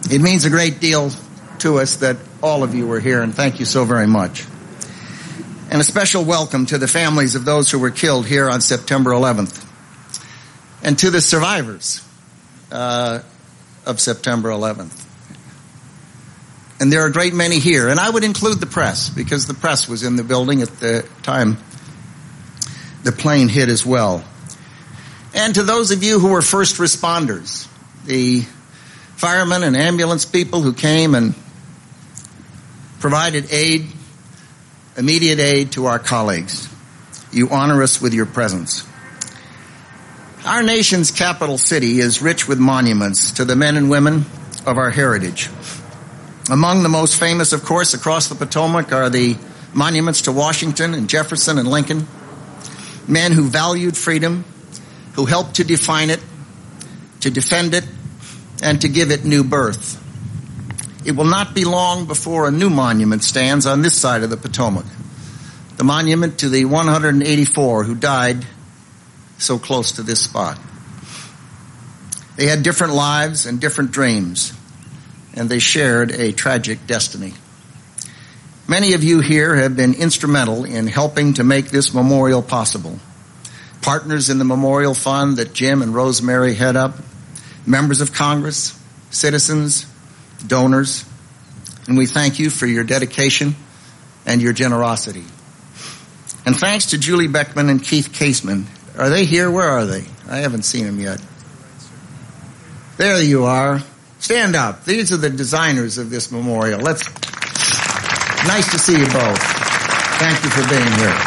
It means a great deal to us that all of you were here, and thank you so very much. And a special welcome to the families of those who were killed here on September 11th, and to the survivors of September 11th. And there are a great many here, and I would include the press, because the press was in the building at the time the plane hit as well. And to those of you who were first responders, the firemen and ambulance people who came and provided aid, immediate aid to our colleagues. You honor us with your presence. Our nation's capital city is rich with monuments to the men and women of our heritage. Among the most famous, of course, across the Potomac are the monuments to Washington and Jefferson and Lincoln, men who valued freedom, who helped to define it, to defend it, and to give it new birth. It will not be long before a new monument stands on this side of the Potomac, the monument to the 184 who died so close to this spot. They had different lives and different dreams, and they shared a tragic destiny. Many of you here have been instrumental in helping to make this memorial possible. Partners in the Memorial Fund that Jim and Rosemary head up, members of Congress, citizens, donors, and we thank you for your dedication and your generosity. And thanks to Julie Beckman and Keith Caseman. Are they here? Where are they? I haven't seen them yet. There you are. Stand up. These are the designers of this memorial. Nice to see you both. Thank you for being here.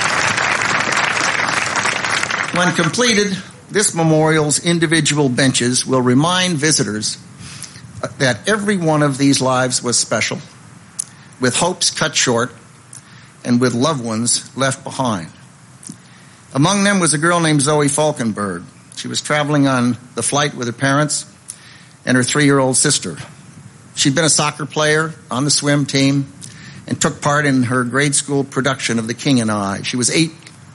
When completed, this memorial's individual benches will remind visitors that every one of these lives was special, with hopes cut short and with loved ones left behind. Among them was a girl named Zoe Falkenberg. She was traveling on the flight with her parents and her 3-year-old sister. She'd been a soccer player on the swim team and took part in her grade school production of The King and I. She was 8.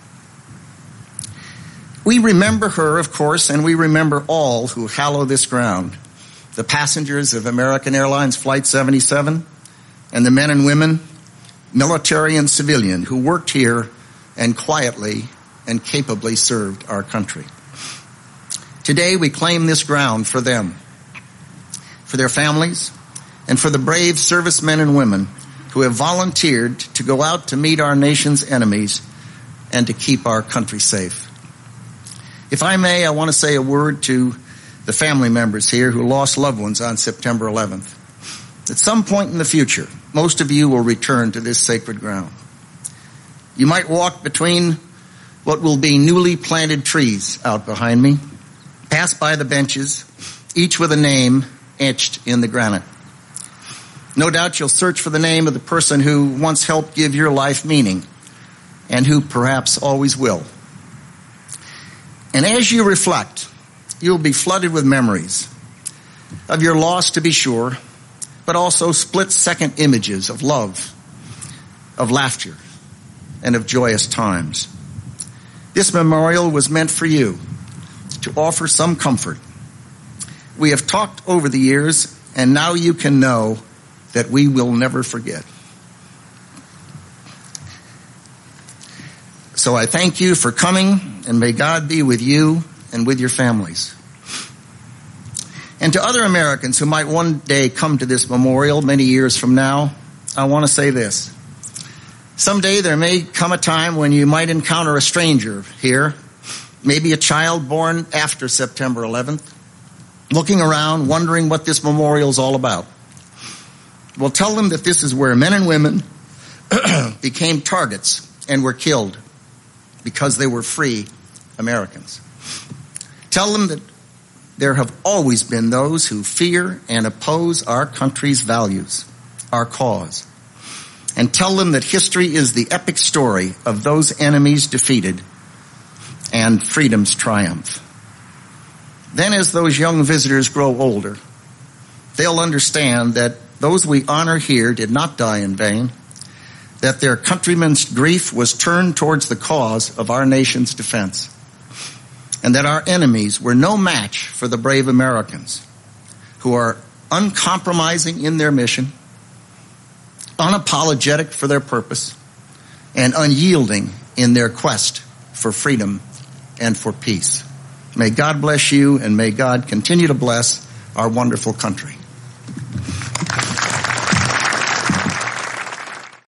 We remember her, of course, and we remember all who hallow this ground. The passengers of American Airlines Flight 77 and the men and women, military and civilian, who worked here and quietly and capably served our country. Today we claim this ground for them, for their families, and for the brave servicemen and women who have volunteered to go out to meet our nation's enemies and to keep our country safe. If I may, I want to say a word to the family members here who lost loved ones on September 11th. At some point in the future, most of you will return to this sacred ground. You might walk between what will be newly planted trees out behind me, pass by the benches, each with a name etched in the granite. No doubt you'll search for the name of the person who once helped give your life meaning and who perhaps always will. And as you reflect, you'll be flooded with memories of your loss, to be sure, but also split-second images of love, of laughter, and of joyous times. This memorial was meant for you, to offer some comfort. We have talked over the years, and now you can know that we will never forget. So I thank you for coming, and may God be with you and with your families. And to other Americans who might one day come to this memorial many years from now, I want to say this. Someday there may come a time when you might encounter a stranger here, maybe a child born after September 11th, looking around, wondering what this memorial is all about. Well, tell them that this is where men and women became targets and were killed because they were free Americans. Tell them that there have always been those who fear and oppose our country's values, our cause. And tell them that history is the epic story of those enemies defeated and freedom's triumph. Then as those young visitors grow older, they'll understand that those we honor here did not die in vain, that their countrymen's grief was turned towards the cause of our nation's defense, and that our enemies were no match for the brave Americans who are uncompromising in their mission, unapologetic for their purpose, and unyielding in their quest for freedom and for peace. May God bless you, and may God continue to bless our wonderful country.